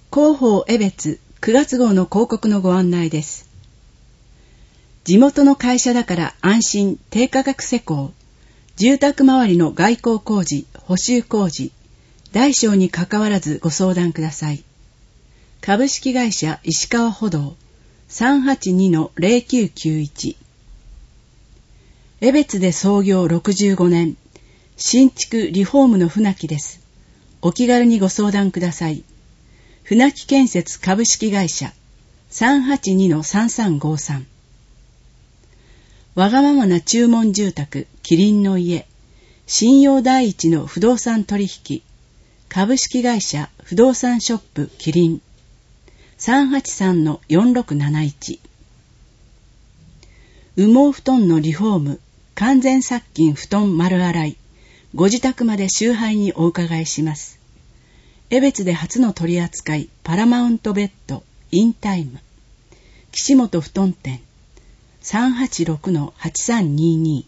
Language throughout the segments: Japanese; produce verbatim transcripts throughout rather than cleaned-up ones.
広報江別くがつ号の広告のご案内です。地元の会社だから安心低価格施工、住宅周りの外構工事、補修工事、大小にかかわらずご相談ください。株式会社石川歩道 さんはちにのゼロきゅうきゅういち。江別で創業ろくじゅうごねん、新築リフォームの船木です。お気軽にご相談ください。船木建設株式会社 さんはちにのさんさんごさん。わがままな注文住宅キリンの家、信用第一の不動産取引株式会社不動産ショップキリン さんはちさんのよんろくなないち。羽毛布団のリフォーム完全殺菌布団丸洗い、ご自宅まで集配にお伺いします。江別で初の取り扱いパラマウントベッドインタイム、岸本布団店 さんはちろくのはちさんにに。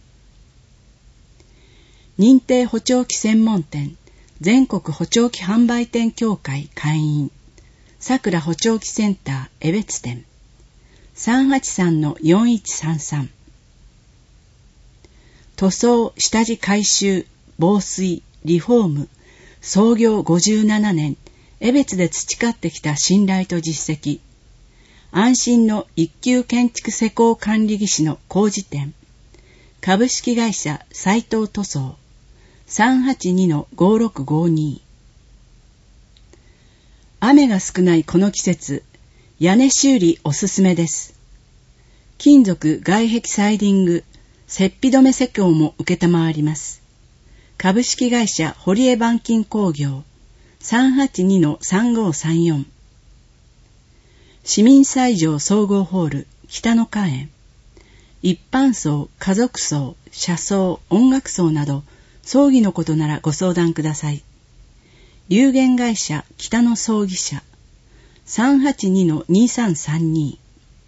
認定補聴器専門店全国補聴器販売店協会会員さくら補聴器センター江別店 さんはちさんのよんいちさんさん。塗装下地改修防水リフォーム創業ごじゅうななねん、江別で培ってきた信頼と実績、安心の一級建築施工管理技師の工事店、株式会社斉藤塗装 さんはちにのごろくごに。雨が少ないこの季節、屋根修理おすすめです。金属外壁サイディング、雪庇止め施工も受けたまわります。株式会社堀江板金工業 さんはちにのさんごさんよん。市民斎場総合ホール北の花園、一般葬、家族葬、車葬、音楽葬など葬儀のことならご相談ください。有限会社北の葬儀社 さんはちにのにさんさんに。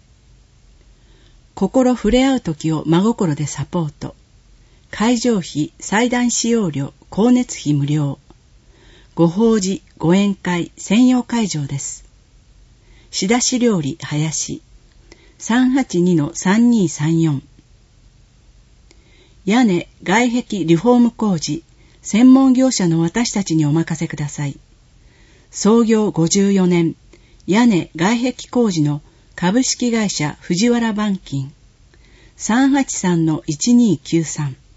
心触れ合う時を真心でサポート、会場費祭壇使用料光熱費無料、ご法事ご宴会専用会場です。仕出し料理林 さんはちにのさんにさんよん。屋根外壁リフォーム工事専門業者の私たちにお任せください。創業ごじゅうよねん、屋根外壁工事の株式会社藤原板金 さんはちさんのいちにきゅうさん。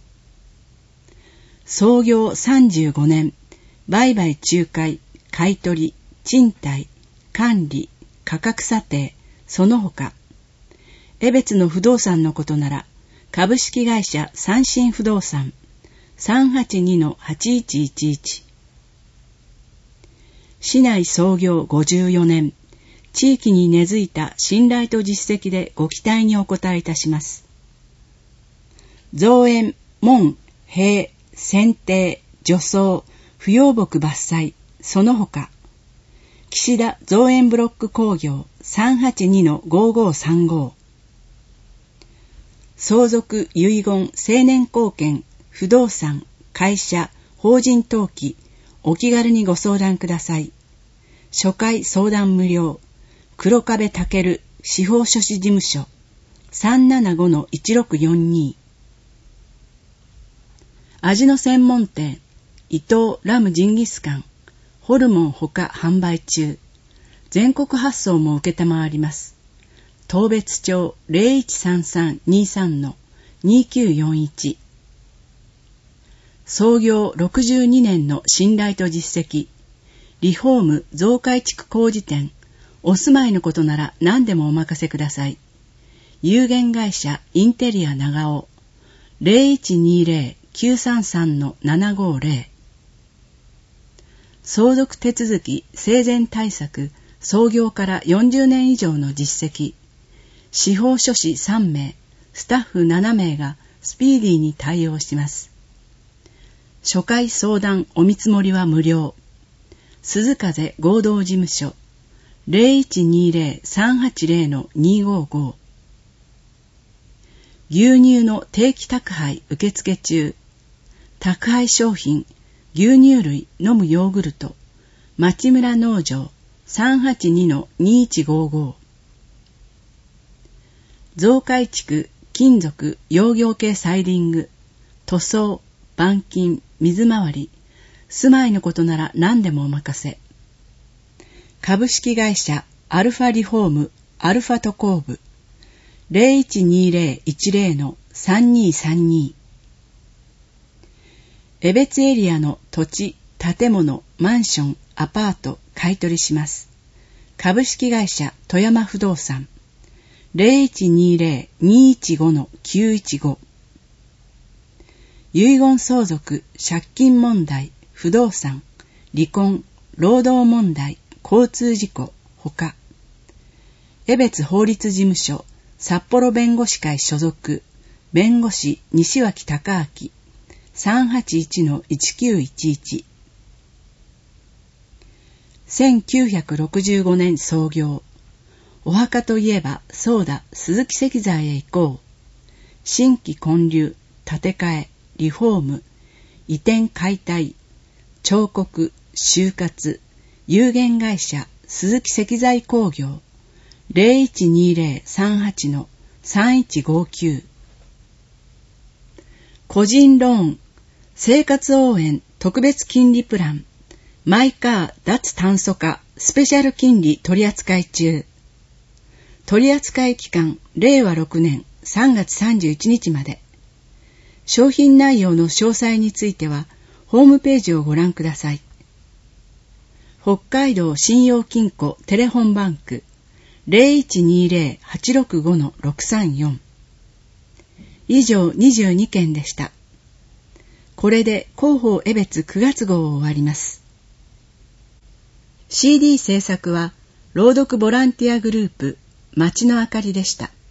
創業さんじゅうごねん、売買仲介、買取、賃貸、管理、価格査定、その他。江別の不動産のことなら、株式会社三新不動産 さんはちにのはちいちいちいち。市内創業ごじゅうよねん、地域に根付いた信頼と実績でご期待にお応えいたします。造園、門、塀、剪定、除草、不要木伐採、その他。岸田造園ブロック工業 さんはちにのごごさんご。相続、遺言、成年後見、不動産、会社、法人登記、お気軽にご相談ください。初回相談無料。黒壁健司法書士事務所 さんななごのいちろくよんに。味の専門店伊藤ラムジンギスカンホルモンほか販売中。全国発送も受けたまわります。当別町 ゼロいちさんさんにさんのにきゅうよんいち。創業ろくじゅうにねんの信頼と実績、リフォーム増改築工事店、お住まいのことなら何でもお任せください。有限会社インテリア長尾 ゼロいちにゼロきゅうさんさんのななごゼロ。相続手続き生前対策創業からよんじゅうねん以上の実績、司法書士さんめい、スタッフななめいがスピーディーに対応します。初回相談お見積もりは無料。鈴風合同事務所 ゼロいちにゼロさんはちゼロのにごご。牛乳の定期宅配受付中。宅配商品、牛乳類、飲むヨーグルト、町村農場、 さんはちにのにいちごご。増改築、金属、養業系サイディング、塗装、板金、水回り、住まいのことなら何でもお任せ。株式会社アルファリフォームアルファ都工部 ゼロいちにゼロいちゼロのさんにさんに。江別エリアの土地、建物、マンション、アパート買取します。株式会社富山不動産 ゼロいちにゼロにいちごのきゅういちご。遺言相続、借金問題、不動産、離婚、労働問題、交通事故、ほか。江別法律事務所、札幌弁護士会所属、弁護士西脇隆明、さんはちいちのいちきゅういちいち。せんきゅうひゃくろくじゅうごねん創業。お墓といえば、そうだ、鈴木石材へ行こう。新規建立、建て替え、リフォーム、移転解体、彫刻、就活、有限会社、鈴木石材工業、ゼロいちにゼロさんはちのさんいちごきゅう。個人ローン、生活応援特別金利プラン、マイカー脱炭素化スペシャル金利取扱い中。取扱期間れいわろくねんさんがつさんじゅういちにちまで。商品内容の詳細についてはホームページをご覧ください。北海道信用金庫テレホンバンク ゼロいちにゼロはちろくごのろくさんよん。以上にじゅうにけんでした。これで広報江別くがつごうを終わります。シーディー 制作は朗読ボランティアグループ街のあかりでした。